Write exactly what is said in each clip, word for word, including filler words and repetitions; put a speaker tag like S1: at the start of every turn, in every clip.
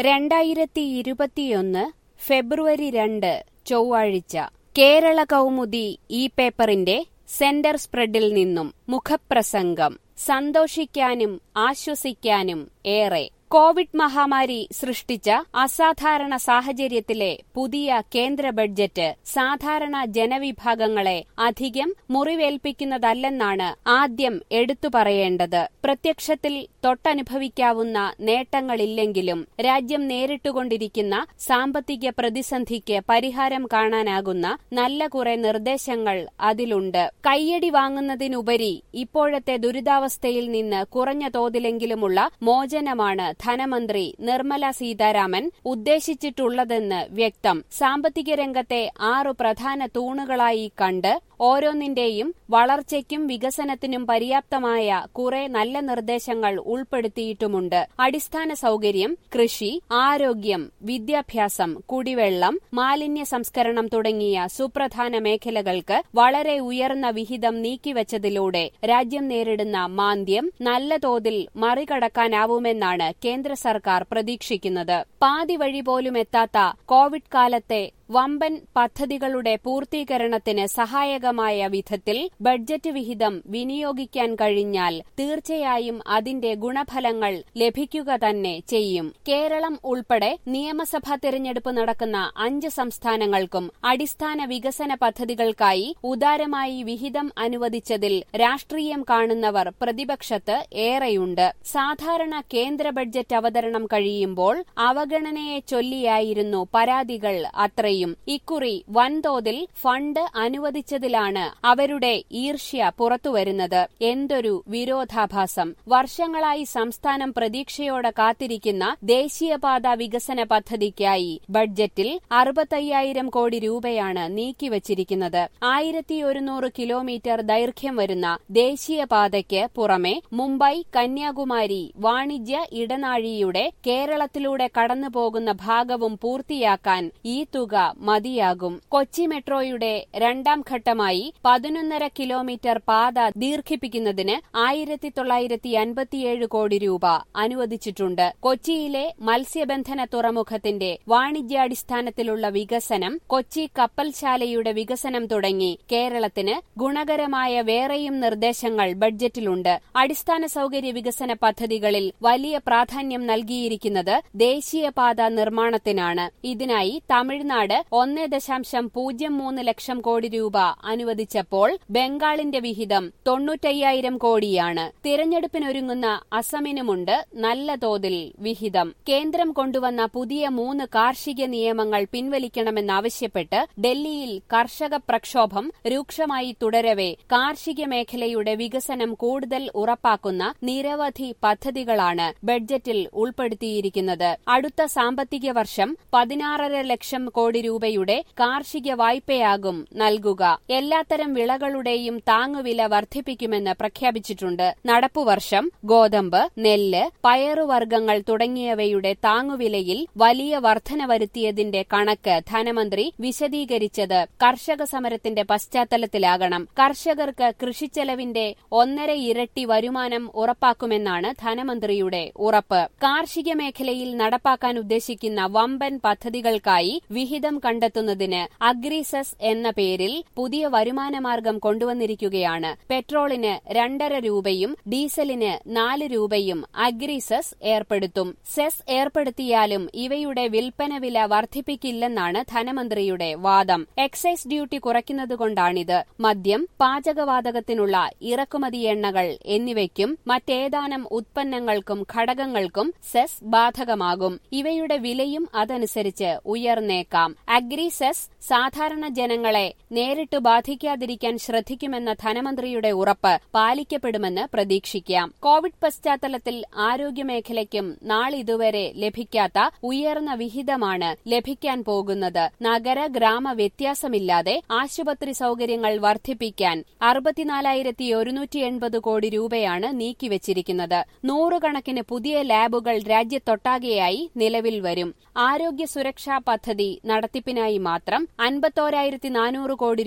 S1: രണ്ടായിരത്തി ഇരുപത്തിയൊന്ന് ഫെബ്രുവരി രണ്ട് ചൊവ്വാഴ്ച കേരള കൗമുദി ഈ പേപ്പറിന്റെ സെന്റർ സ്പ്രെഡിൽ നിന്നും മുഖപ്രസംഗം. സന്തോഷിക്കാനും ആശ്വസിക്കാനും ഏറെ. കോവിഡ് മഹാമാരി സൃഷ്ടിച്ച അസാധാരണ സാഹചര്യത്തിലെ പുതിയ കേന്ദ്ര ബഡ്ജറ്റ് സാധാരണ ജനവിഭാഗങ്ങളെ അധികം മുറിവേൽപ്പിക്കുന്നതല്ലെന്നാണ് ആദ്യം എടുത്തു പറയേണ്ടത്. പ്രത്യക്ഷത്തിൽ തൊട്ടനുഭവിക്കാവുന്ന നേട്ടങ്ങളില്ലെങ്കിലും രാജ്യം നേരിട്ടുകൊണ്ടിരിക്കുന്ന സാമ്പത്തിക പ്രതിസന്ധിക്ക് പരിഹാരം കാണാനാകുന്ന നല്ല കുറെ നിർദ്ദേശങ്ങൾ അതിലുണ്ട്. കയ്യടി വാങ്ങുന്നതിനുപരി ഇപ്പോഴത്തെ ദുരിതാവസ്ഥയിൽ നിന്ന് കുറഞ്ഞ തോതിലെങ്കിലുമുള്ള മോചനമാണ് ധനമന്ത്രി നിർമ്മല സീതാരാമൻ ഉദ്ദേശിച്ചിട്ടുള്ളതെന്ന് വ്യക്തം. സാമ്പത്തിക രംഗത്തെ ആറു പ്രധാന തൂണുകളായി കണ്ട് ഓരോന്നിന്റെയും വളർച്ചയ്ക്കും വികസനത്തിനും പര്യാപ്തമായ കുറെ നല്ല നിർദ്ദേശങ്ങൾ ഉൾപ്പെടുത്തിയിട്ടുമുണ്ട്. അടിസ്ഥാന സൗകര്യം, കൃഷി, ആരോഗ്യം, വിദ്യാഭ്യാസം, കുടിവെള്ളം, മാലിന്യ സംസ്കരണം തുടങ്ങിയ സുപ്രധാന മേഖലകൾക്ക് വളരെ ഉയർന്ന വിഹിതം നീക്കിവച്ചതിലൂടെ രാജ്യം നേരിടുന്ന മാന്ദ്യം നല്ല തോതിൽ മറികടക്കാനാവുമെന്നാണ് കേന്ദ്ര സർക്കാർ പ്രതീക്ഷിക്കുന്നത്. പാതി വഴി പോലും എത്താത്ത കോവിഡ് കാലത്തെ വമ്പൻ പദ്ധതികളുടെ പൂർത്തീകരണത്തിന് സഹായകമായ വിധത്തിൽ ബഡ്ജറ്റ് വിഹിതം വിനിയോഗിക്കാൻ കഴിഞ്ഞാൽ തീർച്ചയായും അതിന്റെ ഗുണഫലങ്ങൾ ലഭിക്കുക തന്നെ ചെയ്യും. കേരളം ഉൾപ്പെടെ നിയമസഭാ തെരഞ്ഞെടുപ്പ് നടക്കുന്ന അഞ്ച് സംസ്ഥാനങ്ങൾക്കും അടിസ്ഥാന വികസന പദ്ധതികൾക്കായി ഉദാരമായി വിഹിതം അനുവദിച്ചതിൽ രാഷ്ട്രീയം കാണുന്നവർ പ്രതിപക്ഷത്ത് ഏറെയുണ്ട്. സാധാരണ കേന്ദ്ര ബഡ്ജറ്റ് അവതരണം കഴിയുമ്പോൾ അവഗണനയെ ചൊല്ലിയായിരുന്നു പരാതികൾ അത്രയും. ഇക്കുറി വൻതോതിൽ ഫണ്ട് അനുവദിച്ചതിലാണ് അവരുടെ ഈർഷ്യ പുറത്തുവരുന്നത്. എന്തൊരു വിരോധാഭാസം! വർഷങ്ങളായി സംസ്ഥാനം പ്രതീക്ഷയോടെ കാത്തിരിക്കുന്ന ദേശീയപാത വികസന പദ്ധതിക്കായി ബഡ്ജറ്റിൽ അറുപത്തയ്യായിരം കോടി രൂപയാണ് നീക്കിവച്ചിരിക്കുന്നത്. ആയിരത്തി ഒരുന്നൂറ് കിലോമീറ്റർ ദൈർഘ്യം വരുന്ന ദേശീയപാതയ്ക്ക് പുറമെ മുംബൈ കന്യാകുമാരി വാണിജ്യ ഇടനാഴിയുടെ കേരളത്തിലൂടെ കടന്നുപോകുന്ന ഭാഗവും പൂർത്തിയാക്കാൻ ഈ തുക മതിയാകും. കൊച്ചി മെട്രോയുടെ രണ്ടാം ഘട്ടമായി പതിനൊന്നര കിലോമീറ്റർ പാത ദീർഘിപ്പിക്കുന്നതിന് ആയിരത്തി തൊള്ളായിരത്തി അൻപത്തിയേഴ് കോടി രൂപ അനുവദിച്ചിട്ടുണ്ട്. കൊച്ചിയിലെ മത്സ്യബന്ധന തുറമുഖത്തിന്റെ വാണിജ്യാടിസ്ഥാനത്തിലുള്ള വികസനം, കൊച്ചി കപ്പൽശാലയുടെ വികസനം തുടങ്ങി കേരളത്തിന് ഗുണകരമായ വേറെയും നിർദ്ദേശങ്ങൾ ബഡ്ജറ്റിലുണ്ട്. അടിസ്ഥാന സൗകര്യ വികസന പദ്ധതികളിൽ വലിയ പ്രാധാന്യം നൽകിയിരിക്കുന്നത് ദേശീയപാത നിർമ്മാണത്തിനാണ്. ഇതിനായി തമിഴ്നാട് ഒന്നേ ദശാംശം പൂജ്യം മൂന്ന് ലക്ഷം കോടി രൂപ അനുവദിച്ചപ്പോൾ ബംഗാളിന്റെ വിഹിതം തൊണ്ണൂറ്റയ്യായിരം കോടിയാണ്. തിരഞ്ഞെടുപ്പിനൊരുങ്ങുന്ന അസമിനുമുണ്ട് നല്ല തോതിൽ വിഹിതം. കേന്ദ്രം കൊണ്ടുവന്ന പുതിയ മൂന്ന് കാർഷിക നിയമങ്ങൾ പിൻവലിക്കണമെന്നാവശ്യപ്പെട്ട് ഡൽഹിയിൽ കർഷക പ്രക്ഷോഭം രൂക്ഷമായി തുടരവെ കാർഷിക മേഖലയുടെ വികസനം കൂടുതൽ ഉറപ്പാക്കുന്ന നിരവധി പദ്ധതികളാണ് ബഡ്ജറ്റിൽ ഉൾപ്പെടുത്തിയിരിക്കുന്നത്. അടുത്ത സാമ്പത്തിക വർഷം പതിനാറര ലക്ഷം കോടി രൂപയുടെ കാർഷിക വായ്പയാകും നൽകുക. എല്ലാത്തരം വിളകളുടെയും താങ്ങുവില വർദ്ധിപ്പിക്കുമെന്ന് പ്രഖ്യാപിച്ചിട്ടുണ്ട്. നടപ്പുവർഷം ഗോതമ്പ്, നെല്ല്, പയറുവർഗ്ഗങ്ങൾ തുടങ്ങിയവയുടെ താങ്ങുവിലയിൽ വലിയ വർധന വരുത്തിയതിന്റെ കണക്ക് ധനമന്ത്രി വിശദീകരിച്ചത് കർഷക സമരത്തിന്റെ പശ്ചാത്തലത്തിലാകണം. കർഷകർക്ക് കൃഷിച്ചെലവിന്റെ ഒന്നര ഇരട്ടി വരുമാനം ഉറപ്പാക്കുമെന്നാണ് ധനമന്ത്രിയുടെ ഉറപ്പ്. കാർഷിക മേഖലയിൽ നടപ്പാക്കാൻ ഉദ്ദേശിക്കുന്ന വമ്പൻ പദ്ധതികൾക്കായി വിഹിതം കണ്ടെത്തുന്നതിന് അഗ്രിസെസ് എന്ന പേരിൽ പുതിയ വരുമാനമാർഗം കൊണ്ടുവന്നിരിക്കുകയാണ്. പെട്രോളിന് രണ്ടര രൂപയും ഡീസലിന് നാല് രൂപയും അഗ്രിസെസ് ഏർപ്പെടുത്തും. സെസ് ഏർപ്പെടുത്തിയാലും ഇവയുടെ വിൽപ്പന വില വർദ്ധിപ്പിക്കില്ലെന്നാണ് ധനമന്ത്രിയുടെ വാദം. എക്സൈസ് ഡ്യൂട്ടി കുറയ്ക്കുന്നതുകൊണ്ടാണിത്. മദ്യം, പാചകവാതകത്തിനുള്ള ഇറക്കുമതി എണ്ണകൾ എന്നിവയ്ക്കും മറ്റേതാനും ഉത്പന്നങ്ങൾക്കും ഘടകങ്ങൾക്കും സെസ് ബാധകമാകും. ഇവയുടെ വിലയും അതനുസരിച്ച് ഉയർന്നേക്കാം. അഗ്രിസെസ് സാധാരണ ജനങ്ങളെ നേരിട്ട് ബാധിക്കാതിരിക്കാൻ ശ്രദ്ധിക്കുമെന്ന ധനമന്ത്രിയുടെ ഉറപ്പ് പാലിക്കപ്പെടുമെന്ന് പ്രതീക്ഷിക്കാം. കോവിഡ് പശ്ചാത്തലത്തിൽ ആരോഗ്യമേഖലയ്ക്കും നാളിതുവരെ ലഭിക്കാത്ത ഉയർന്ന വിഹിതമാണ് ലഭിക്കാൻ പോകുന്നത്. നഗര ഗ്രാമ വ്യത്യാസമില്ലാതെ ആശുപത്രി സൗകര്യങ്ങൾ വർദ്ധിപ്പിക്കാൻ അറുപത്തിനാലായിരത്തി ഒരുന്നൂറ്റി എൺപത് കോടി രൂപയാണ് നീക്കിവച്ചിരിക്കുന്നത്. നൂറുകണക്കിന് പുതിയ ലാബുകൾ രാജ്യത്തൊട്ടാകെയായി നിലവിൽ വരും. ആരോഗ്യ സുരക്ഷാ പദ്ധതി നടത്തിപ്പിനായി മാത്രം അൻപത്തോരായിരത്തി നാനൂറ് കോടി രൂപ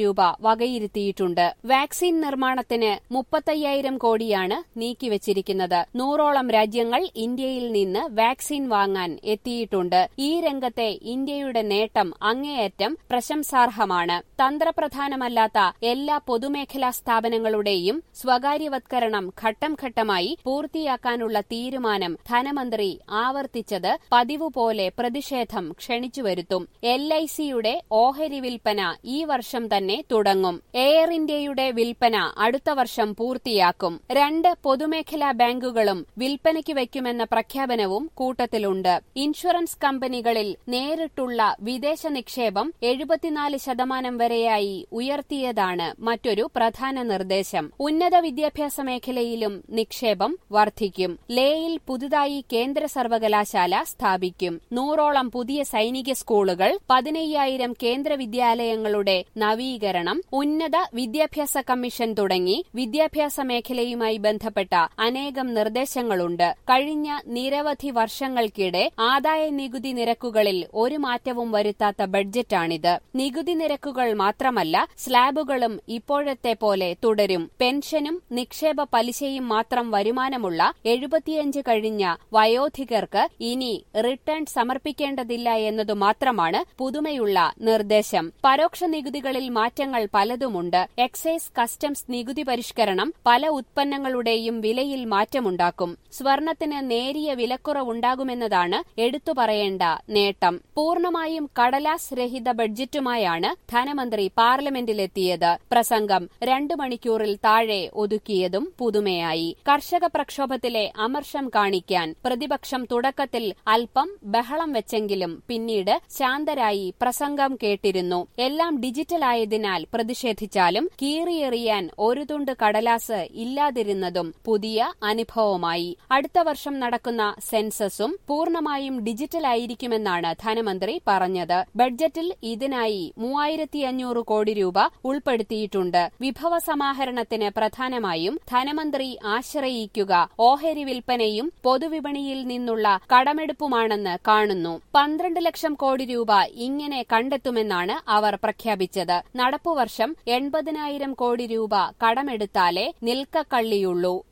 S1: വകയിരുത്തിയിട്ടുണ്ട്. വാക്സിൻ നിർമ്മാണത്തിന് മുപ്പത്തയ്യായിരം കോടിയാണ് നീക്കിവച്ചിരിക്കുന്നത്. നൂറോളം രാജ്യങ്ങൾ ഇന്ത്യയിൽ നിന്ന് വാക്സിൻ വാങ്ങാൻ എത്തിയിട്ടുണ്ട്. ഈ രംഗത്തെ ഇന്ത്യയുടെ നേട്ടം അങ്ങേയറ്റം പ്രശംസാർഹമാണ്. തന്ത്രപ്രധാനമല്ലാത്ത എല്ലാ പൊതുമേഖലാ സ്ഥാപനങ്ങളുടെയും സ്വകാര്യവത്കരണം ഘട്ടം ഘട്ടമായി പൂർത്തിയാക്കാനുള്ള തീരുമാനം ധനമന്ത്രി ആവർത്തിച്ചത് പതിവുപോലെ പ്രതിഷേധം ക്ഷണിച്ചുവരുത്തും. എൽ ഐ സിയുടെ ഓഹരി വിൽപ്പന ഈ വർഷം തന്നെ തുടങ്ങും. എയർ ഇന്ത്യയുടെ വിൽപ്പന അടുത്ത വർഷം പൂർത്തിയാക്കും. രണ്ട് പൊതുമേഖലാ ബാങ്കുകളും വിൽപ്പനയ്ക്ക് വയ്ക്കുമെന്ന പ്രഖ്യാപനവും കൂട്ടത്തിലുണ്ട്. ഇൻഷുറൻസ് കമ്പനികളിൽ നേരിട്ടുള്ള വിദേശ നിക്ഷേപം എഴുപത്തിനാല് ശതമാനം വരെയായി ഉയർത്തിയതാണ് മറ്റൊരു പ്രധാന നിർദ്ദേശം. ഉന്നത വിദ്യാഭ്യാസ മേഖലയിലും നിക്ഷേപം വർദ്ധിക്കും. ലേയിൽ പുതുതായി കേന്ദ്ര സർവകലാശാല സ്ഥാപിക്കും. നൂറോളം പുതിയ സൈനിക സ്കൂളുകൾ, പതിനയ്യായിരം കേന്ദ്ര വിദ്യാലയങ്ങളുടെ നവീകരണം, ഉന്നത വിദ്യാഭ്യാസ കമ്മീഷൻ തുടങ്ങി വിദ്യാഭ്യാസ മേഖലയുമായി ബന്ധപ്പെട്ട അനേകം നിർദ്ദേശങ്ങളുണ്ട്. കഴിഞ്ഞ നിരവധി വർഷങ്ങൾക്കിടെ ആദായ നികുതി നിരക്കുകളിൽ ഒരു മാറ്റവും വരുത്താത്ത ബഡ്ജറ്റാണിത്. നികുതി നിരക്കുകൾ മാത്രമല്ല, സ്ലാബുകളും ഇപ്പോഴത്തെ പോലെ തുടരും. പെൻഷനും നിക്ഷേപ പലിശയും മാത്രം വരുമാനമുള്ള എഴുപത്തിയഞ്ച് കഴിഞ്ഞ വയോധികർക്ക് ഇനി റിട്ടേൺ സമർപ്പിക്കേണ്ടതില്ല എന്നതു മാത്രമാണ് പുതുമയുള്ള നിർദ്ദേശം. പരോക്ഷ നികുതികളിൽ മാറ്റങ്ങൾ പലതുമുണ്ട്. എക്സൈസ് കസ്റ്റംസ് നികുതി പരിഷ്കരണം പല ഉത്പന്നങ്ങളുടെയും വിലയിൽ മാറ്റമുണ്ടാക്കും. സ്വർണത്തിന് നേരിയ വിലക്കുറവുണ്ടാകുമെന്നതാണ് എടുത്തുപറയേണ്ട നേട്ടം. പൂർണ്ണമായും കടലാസ് രഹിത ബഡ്ജറ്റുമായാണ് ധനമന്ത്രി പാർലമെന്റിലെത്തിയത്. പ്രസംഗം രണ്ടു മണിക്കൂറിൽ താഴെ ഒതുക്കിയതും പുതുമയായി. കർഷക പ്രക്ഷോഭത്തിലെ അമർഷം കാണിക്കാൻ പ്രതിപക്ഷം തുടക്കത്തിൽ അല്പം ബഹളം വെച്ചെങ്കിലും പിന്നീട് ശാന്തരായി പ്രസംഗം കേട്ടിരുന്നു. എല്ലാം ഡിജിറ്റലായതിനാൽ പ്രതിഷേധിച്ചാലും കീറിയെറിയാൻ ഒരു തുണ്ട് കടലാസ് ഇല്ലാതിരുന്നതും പുതിയ അനുഭവമായി. അടുത്ത വർഷം നടക്കുന്ന സെൻസസും പൂർണ്ണമായും ഡിജിറ്റലായിരിക്കുമെന്നാണ് ധനമന്ത്രി പറഞ്ഞത്. ബഡ്ജറ്റിൽ ഇതിനായി മൂവായിരത്തി അഞ്ഞൂറ് കോടി രൂപ ഉൾപ്പെടുത്തിയിട്ടുണ്ട്. വിഭവ സമാഹരണത്തിന് പ്രധാനമായും ധനമന്ത്രി ആശ്രയിക്കുക ഓഹരി വിൽപ്പനയും പൊതുവിപണിയിൽ നിന്നുള്ള കടമെടുപ്പുമാണെന്ന് കാണുന്നു. പന്ത്രണ്ട് ലക്ഷം കോടി രൂപ ഇങ്ങനെ കണ്ടെത്തുമെന്നാണ് അവർ പ്രഖ്യാപിച്ചത്. നടപ്പുവർഷം എൺപതിനായിരം കോടി രൂപ കടമെടുത്താലേ നിൽക്കക്കള്ളിയുള്ളൂ.